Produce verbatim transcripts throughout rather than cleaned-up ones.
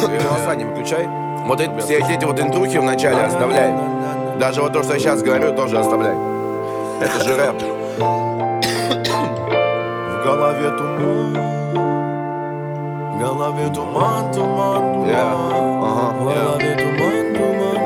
Голоса не выключай. Вот эти, все эти вот интрухи в начале оставляй. Даже вот то, что я сейчас говорю, тоже оставляй. Это же рэп. В голове туман, в голове туман, туман, туман. Yeah. Uh-huh. В голове туман, туман,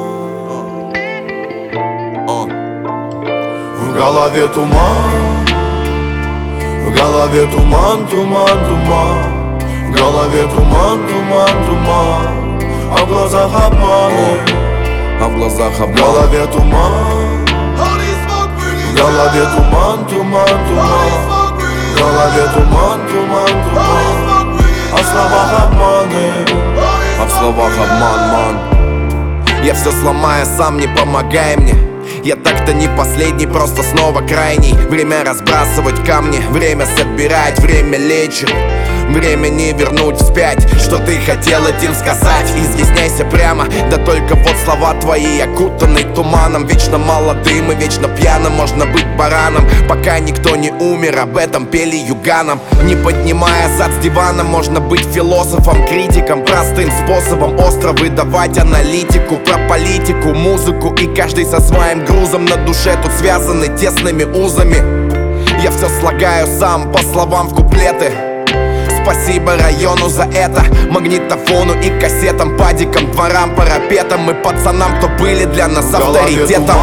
туман. В голове туман, в голове туман, туман, туман. В голове туман, туман, туман. А в глазах обманы, А в глазах в обман. голове туман, в голове туман, туман, туман. В голове туман, туман, туман. А в словах обманы, А в словах обман, ман. Я все сломаю сам, не помогай мне. Я так-то не последний, просто снова крайний. Время разбрасывать камни, время собирать, время лечит. Время не вернуть вспять, что ты хотел этим сказать. Изъясняйся прямо, да только вот слова твои окутаны туманом. Вечно молодым и вечно пьяным можно быть бараном. Пока никто не умер, об этом пели юганам. Не поднимая зад с дивана, можно быть философом, критиком. Простым способом остро выдавать аналитику про политику, музыку. И каждый со своим грузом на душе тут связаны тесными узами. Я все слагаю сам по словам в куплеты. Спасибо району за это, магнитофону и кассетам, падикам, дворам, парапетам и пацанам, кто были для нас авторитетом.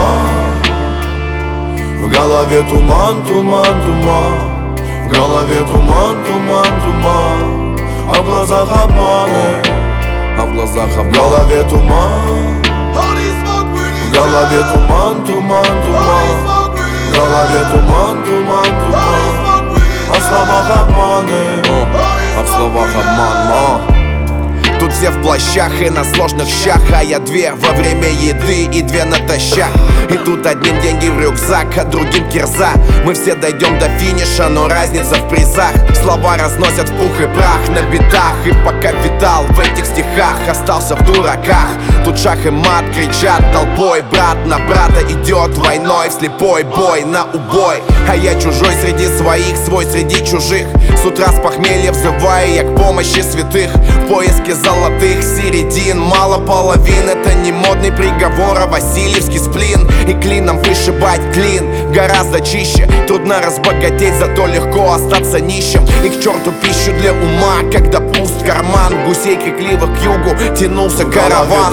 В голове туман, туман, туман. В голове туман, туман, туман. А в глазах обманы, А в глазах в обман. голове туман, в голове туман, туман, туман. В голове туман, туман, туман. А в словах обманы, А в словах обман, но тут все в плащах и на сложных щах. А я две во время еды и две натощак. И тут одним деньги в рюкзак, а другим кирза. Мы все дойдем до финиша, но разница в призах. Слова разносят в пух и прах на битах. И пока витал в этих стихах, остался в дураках. Тут шах и мат кричат толпой. Брат на брата идет войной, в слепой бой на убой. А я чужой среди своих, свой среди чужих. С утра с похмелья взываю я к помощи святых. В поиске золотых середин, мало половин. Это не модный приговор, а Васильевский сплин. И клином вышибать клин гораздо чище. Трудно разбогатеть, зато легко остаться нищим. И к черту пищу для ума, когда пуст карман. Гусей крикливых к югу тянулся караван.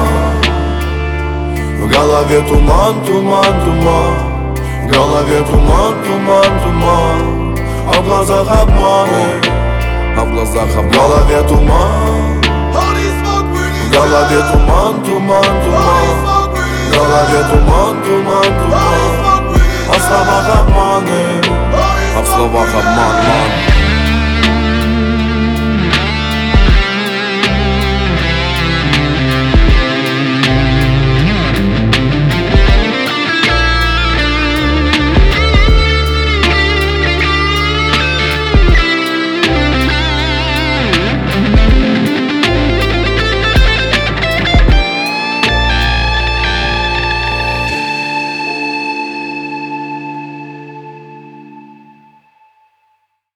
в голове туман, туман, туман. В голове туман, туман, туман. А в глазах обманы, А в глазах в обман. голове туман, в голове туман, туман, туман. В голове туман, туман, туман. А в словах обманы, А в словах обман.